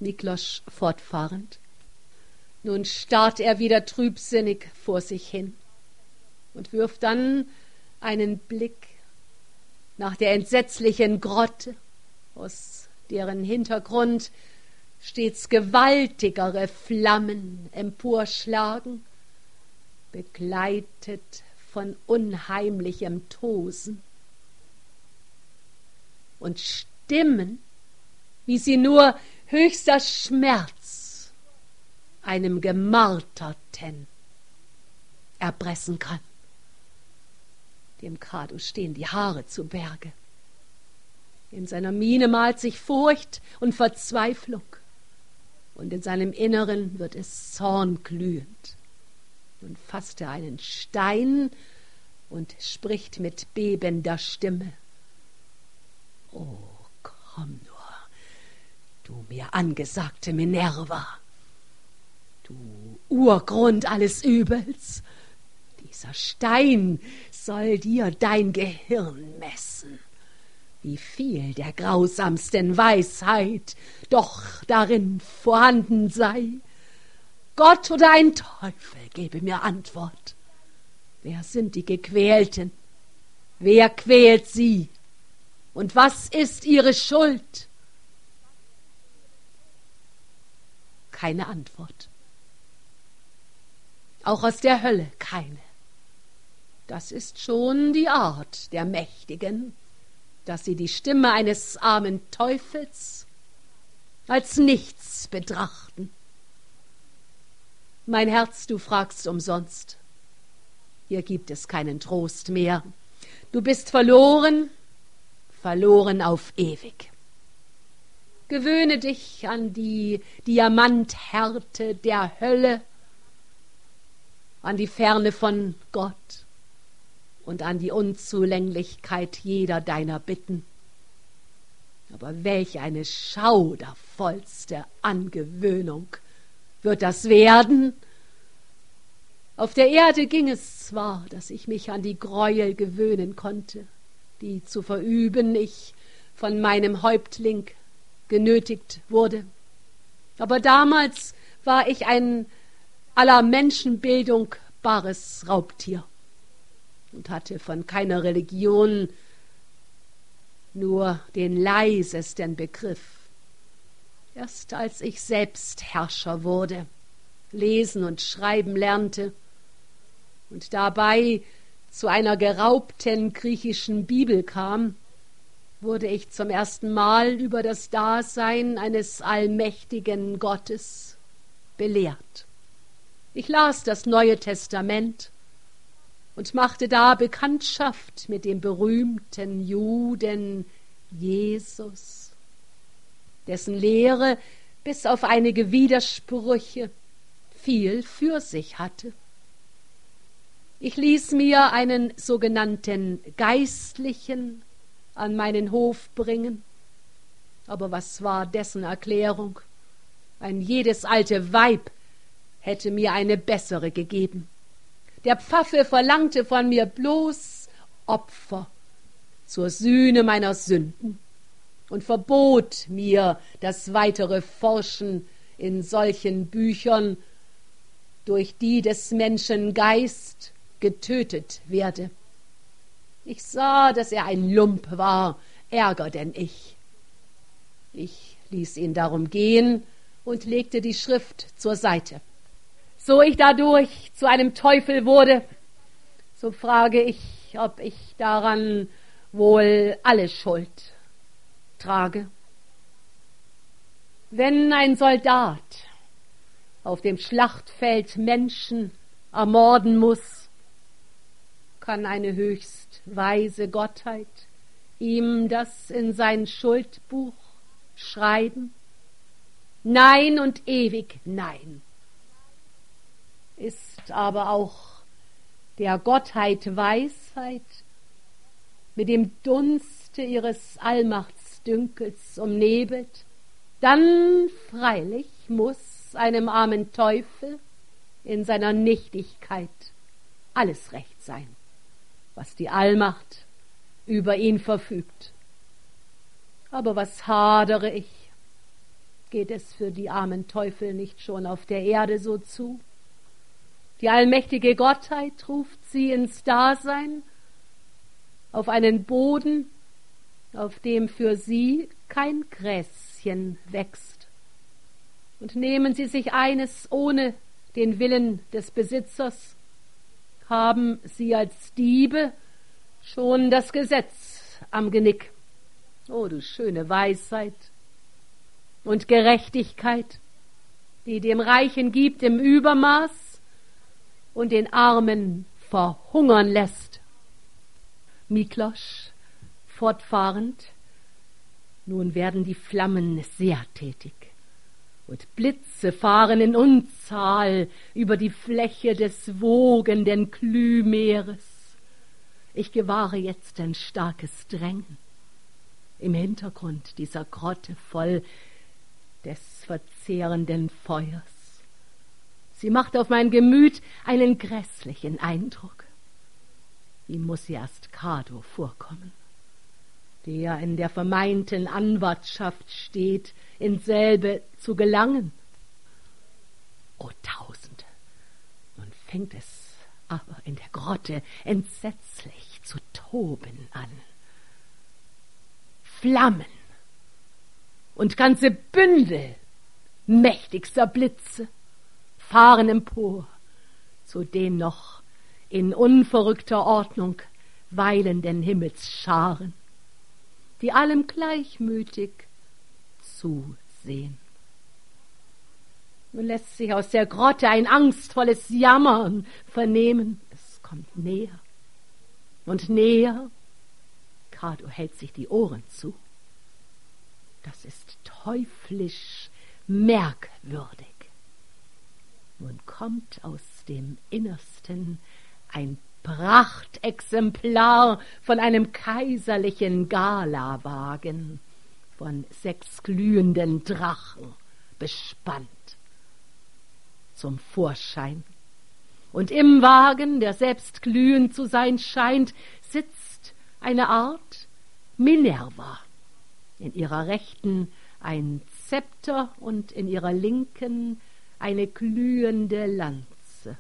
Miklos fortfahrend. Nun starrt er wieder trübsinnig vor sich hin und wirft dann einen Blick nach der entsetzlichen Grotte, aus deren Hintergrund stets gewaltigere Flammen emporschlagen, begleitet von unheimlichem Tosen und Stimmen, wie sie nur höchster Schmerz einem Gemarterten erpressen kann. Dem Kado stehen die Haare zu Berge. In seiner Miene malt sich Furcht und Verzweiflung, und in seinem Inneren wird es zornglühend. Nun fasst er einen Stein und spricht mit bebender Stimme: »O, komm nur, du mir angesagte Minerva, du Urgrund alles Übels. Dieser Stein soll dir dein Gehirn messen, wie viel der grausamsten Weisheit doch darin vorhanden sei. Gott oder ein Teufel, gebe mir Antwort. Wer sind die Gequälten? Wer quält sie? Und was ist ihre Schuld?« Keine Antwort. Auch aus der Hölle keine. Das ist schon die Art der Mächtigen, dass sie die Stimme eines armen Teufels als nichts betrachten. Mein Herz, du fragst umsonst. Hier gibt es keinen Trost mehr. Du bist verloren, verloren auf ewig. Gewöhne dich an die Diamanthärte der Hölle, an die Ferne von Gott und an die Unzulänglichkeit jeder deiner Bitten. Aber welch eine schaudervollste Angewöhnung wird das werden? Auf der Erde ging es zwar, dass ich mich an die Gräuel gewöhnen konnte, die zu verüben ich von meinem Häuptling genötigt wurde. Aber damals war ich ein aller Menschenbildung bares Raubtier und hatte von keiner Religion nur den leisesten Begriff. Erst als ich selbst Herrscher wurde, lesen und schreiben lernte und dabei zu einer geraubten griechischen Bibel kam, wurde ich zum ersten Mal über das Dasein eines allmächtigen Gottes belehrt. Ich las das Neue Testament und machte da Bekanntschaft mit dem berühmten Juden Jesus, dessen Lehre bis auf einige Widersprüche viel für sich hatte. Ich ließ mir einen sogenannten Geistlichen an meinen Hof bringen, aber was war dessen Erklärung? Ein jedes alte Weib hätte mir eine bessere gegeben. Der Pfaffe verlangte von mir bloß Opfer zur Sühne meiner Sünden und verbot mir das weitere Forschen in solchen Büchern, durch die des Menschen Geist getötet werde. Ich sah, dass er ein Lump war, ärger denn ich. Ich ließ ihn darum gehen und legte die Schrift zur Seite. So ich dadurch zu einem Teufel wurde, so frage ich, ob ich daran wohl alle Schuld trage. Wenn ein Soldat auf dem Schlachtfeld Menschen ermorden muss, kann eine höchst weise Gottheit ihm das in sein Schuldbuch schreiben? Nein und ewig nein. Ist aber auch der Gottheit Weisheit mit dem Dunste ihres Allmachtsdünkels umnebelt, dann freilich muß einem armen Teufel in seiner Nichtigkeit alles recht sein, was die Allmacht über ihn verfügt. Aber was hadere ich? Geht es für die armen Teufel nicht schon auf der Erde so zu? Die allmächtige Gottheit ruft sie ins Dasein, auf einen Boden, auf dem für sie kein Gräschen wächst. Und nehmen sie sich eines ohne den Willen des Besitzers, haben sie als Diebe schon das Gesetz am Genick. O du schöne Weisheit und Gerechtigkeit, die dem Reichen gibt im Übermaß und den Armen verhungern lässt. Miklosch, fortfahrend, nun werden die Flammen sehr tätig, und Blitze fahren in Unzahl über die Fläche des wogenden Glühmeeres. Ich gewahre jetzt ein starkes Drängen im Hintergrund dieser Grotte voll des verzehrenden Feuers. Sie macht auf mein Gemüt einen grässlichen Eindruck. Wie muß sie erst Kado vorkommen, der in der vermeinten Anwartschaft steht, in selbe zu gelangen? O Tausende! Nun fängt es aber in der Grotte entsetzlich zu toben an. Flammen und ganze Bündel mächtigster Blitze fahren empor zu den noch in unverrückter Ordnung weilenden Himmelsscharen, die allem gleichmütig zusehen. Nun lässt sich aus der Grotte ein angstvolles Jammern vernehmen. Es kommt näher und näher. Kado hält sich die Ohren zu. Das ist teuflisch merkwürdig. Nun kommt aus dem Innersten ein Prachtexemplar von einem kaiserlichen Galawagen, von 6 glühenden Drachen bespannt, zum Vorschein. Und im Wagen, der selbst glühend zu sein scheint, sitzt eine Art Minerva, in ihrer Rechten ein Zepter und in ihrer Linken eine glühende Lanze.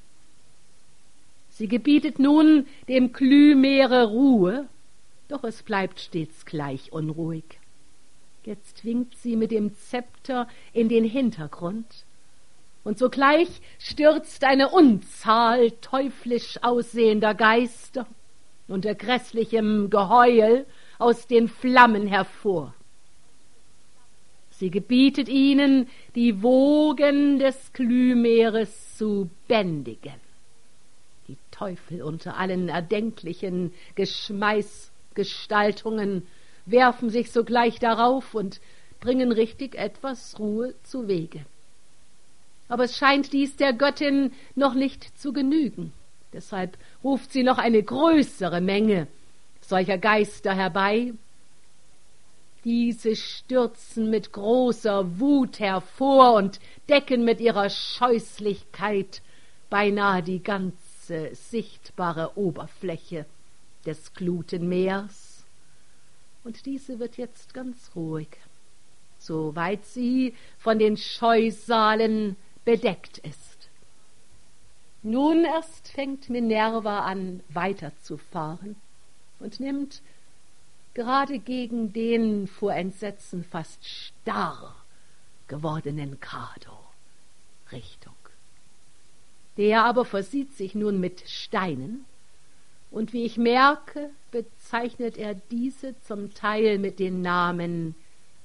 Sie gebietet nun dem Glühmeere Ruhe, doch es bleibt stets gleich unruhig. Jetzt winkt sie mit dem Zepter in den Hintergrund, und sogleich stürzt eine Unzahl teuflisch aussehender Geister unter grässlichem Geheul aus den Flammen hervor. Sie gebietet ihnen, die Wogen des Glühmeeres zu bändigen. Die Teufel unter allen erdenklichen Geschmeißgestaltungen werfen sich sogleich darauf und bringen richtig etwas Ruhe zu Wege. Aber es scheint dies der Göttin noch nicht zu genügen. Deshalb ruft sie noch eine größere Menge solcher Geister herbei. Diese stürzen mit großer Wut hervor und decken mit ihrer Scheußlichkeit beinahe die ganze sichtbare Oberfläche des Glutenmeers. Und diese wird jetzt ganz ruhig, soweit sie von den Scheusalen bedeckt ist. Nun erst fängt Minerva an, weiterzufahren und nimmt gerade gegen den vor Entsetzen fast starr gewordenen Kado Richtung. Der aber versieht sich nun mit Steinen, und wie ich merke, bezeichnet er diese zum Teil mit den Namen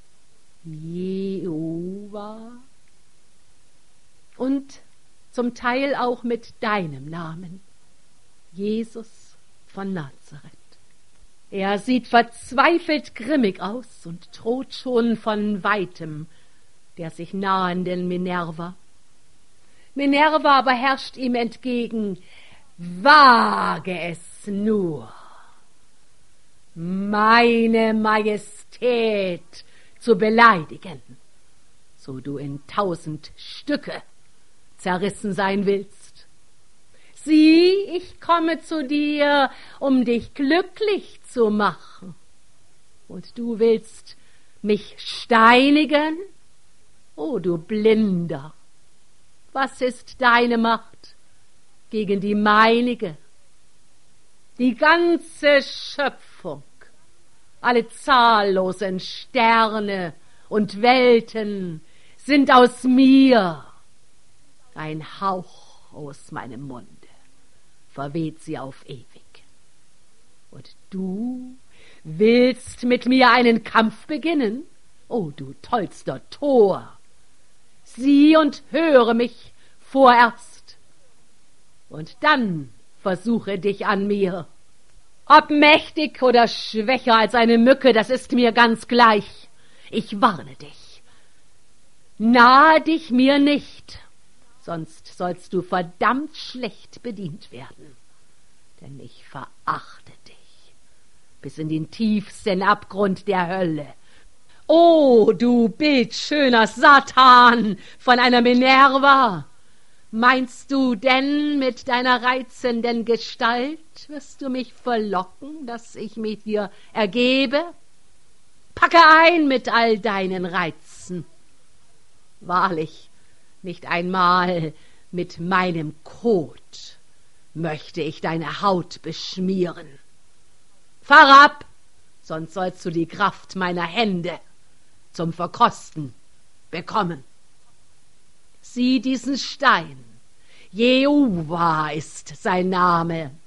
Jehova und zum Teil auch mit deinem Namen, Jesus von Nazareth. Er sieht verzweifelt grimmig aus und droht schon von weitem der sich nahenden Minerva. Minerva aber herrscht ihm entgegen: Wage es nur, meine Majestät zu beleidigen, so du in 1000 Stücke zerrissen sein willst. Sieh, ich komme zu dir, um dich glücklich zu machen, und du willst mich steinigen? O du Blinder, was ist deine Macht gegen die meinige? Die ganze Schöpfung, alle zahllosen Sterne und Welten sind aus mir. Ein Hauch aus meinem Munde verweht sie auf ewig. Und du willst mit mir einen Kampf beginnen? O du tollster Tor! Sieh und höre mich vorerst, und dann versuche dich an mir. Ob mächtig oder schwächer als eine Mücke, das ist mir ganz gleich. Ich warne dich. Nahe dich mir nicht, sonst sollst du verdammt schlecht bedient werden. Denn ich verachte dich bis in den tiefsten Abgrund der Hölle. O, du bildschöner Satan von einer Minerva! Meinst du denn, mit deiner reizenden Gestalt wirst du mich verlocken, dass ich mich dir ergebe? Packe ein mit all deinen Reizen. Wahrlich, nicht einmal mit meinem Kot möchte ich deine Haut beschmieren. Fahr ab, sonst sollst du die Kraft meiner Hände zum Verkosten bekommen. Sieh diesen Stein, Jehovah ist sein Name.